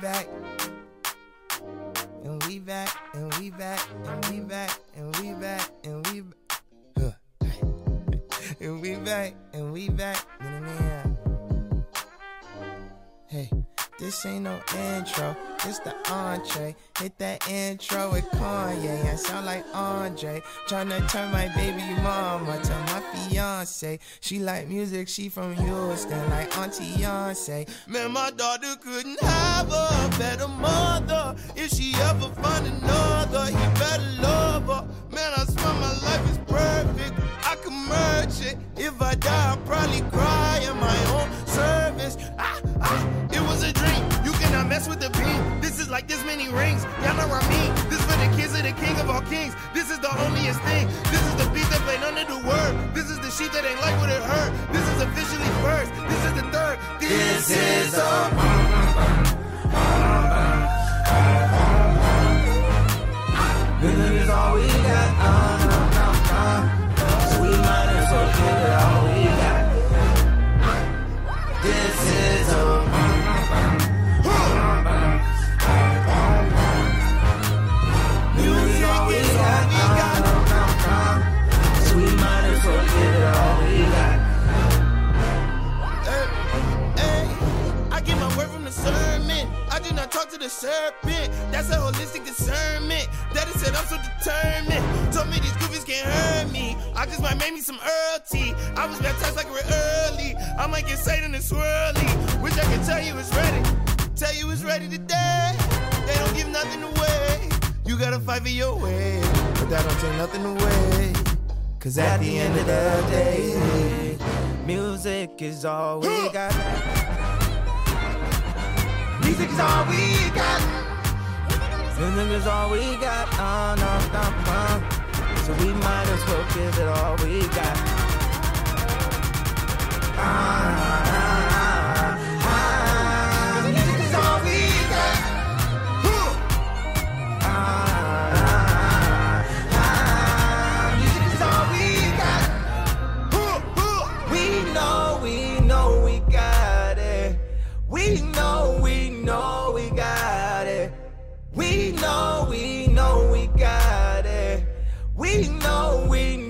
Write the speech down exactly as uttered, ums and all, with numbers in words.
back. And we back, and we back, and we back, and we back, and we back. Huh. And we back, and we back. Hey, this ain't no intro, this the entree. Hit that intro with Kanye, I sound like Andre. Tryna turn my baby mama to my fiance. She like music, she from Houston, like Auntie Beyonce. Man, my daughter couldn't have a better mother. If she ever find another, he better love her. Man, I swear my life is perfect, I can merge it. If I die, I'll probably cry in my own service. Ah, ah, it was a dream, you cannot mess with the beam. This is like this many rings, y'all know what I mean. This for the kids of the king of all kings. This is the onlyest thing. This is the beat that played under the word. This is the sheep that ain't like what it heard. This is officially first, this is the third. This, this is a Feeling is all we got, uh, uh, uh. So we might as well give it all we got. This is a Music is all we got, uh, uh, uh. So we might as well give it all we got. Hey, hey, I get my word from the sermon. I do not talk to the serpent. That's a holistic discernment. That is said I'm so determined. Told me these goofies can't hurt me. I just might make me some Earl tea. I was baptized like real early. I might get Satan and swirly. Wish I could tell you it's ready. Tell you it's ready today. They don't give nothing away. You gotta fight for your way, but that don't take nothing away. Cause at the end of the day, music is all we got. Music is all we got. Music is all we got. Uh, no, no, no. So we might as well give it all we got. Ah, ah, ah, ah. Music is all we got. Ah, ah, ah. Music is all we got. We know, we know we got it. We know, we know we got it. We know, we know we got it. We know, we